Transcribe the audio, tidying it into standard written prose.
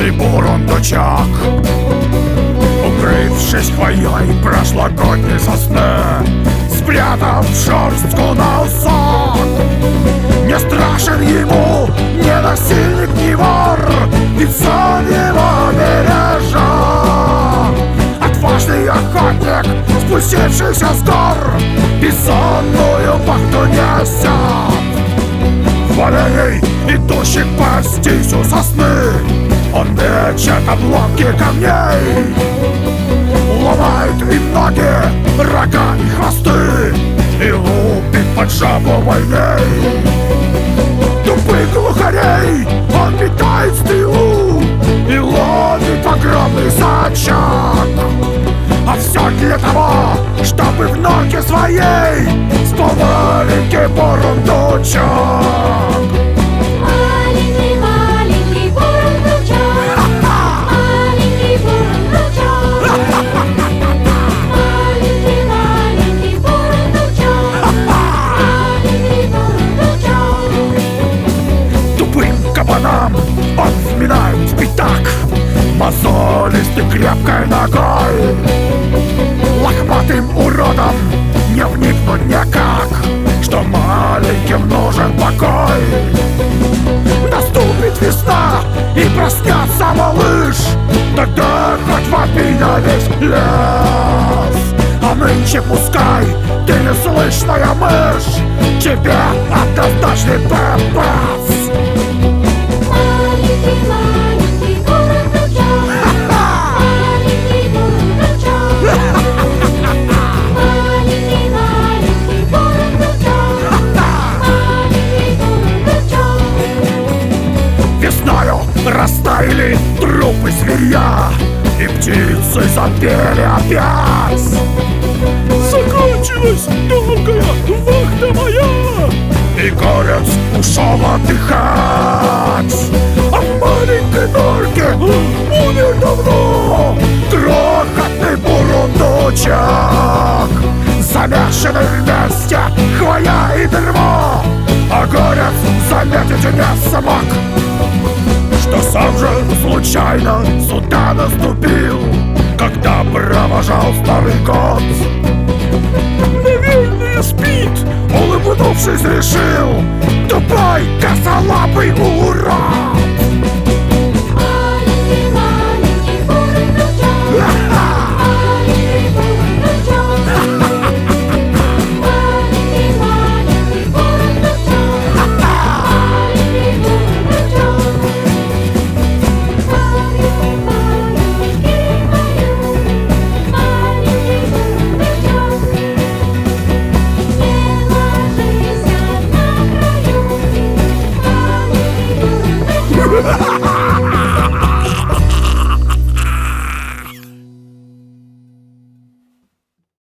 крохотный бурундучок, укрывшись хвоей прошлогодней сосны, спрятав шерстку на усок. Не страшен ему ни насильник, ни вор, ведь сон его бережет. Отважный охотник, спустившийся с гор, бессонную вахту несет. Воленей, идущих пастись у сосны, он мечет обломки камней, ломает им ноги, рога и хвосты и лупит под жабу войной. Тупых глухарей он метает стрелу и ловит огромный сачок. А все для того, чтобы в ноге своей спал маленький бурундучок. Маленький, маленький бурундучок, маленький бурундучок, маленький, маленький бурундучок, маленький бурундучок. Тупым кабанам он вминает в пятак мозолистой крепкой ногой. Лохматым уродом не вникнуть никак, что маленьким нужен покой. Наступит весна и проснется малыш, тогда хоть вопи на весь лес. А нынче пускай ты неслышная мышь, тебе однозначный пепец. Маленький, маленький бурундучок, маленький бурундучок, маленький, маленький бурундучок, маленький бурундучок. Весною растаяли трупы зверья, и птицы запели опять. Закончилась долгая вахта моя, и горец ушел отдыхать. А в маленькой норке умер давно крохотный бурундучок, замешанный вместе хвоя и дерьмо. А горец заметить не смог, что сам же случайно сюда наступил, когда провожал старый год. Наверное, спит, улыбнувшись, решил: тупой косолапый урод.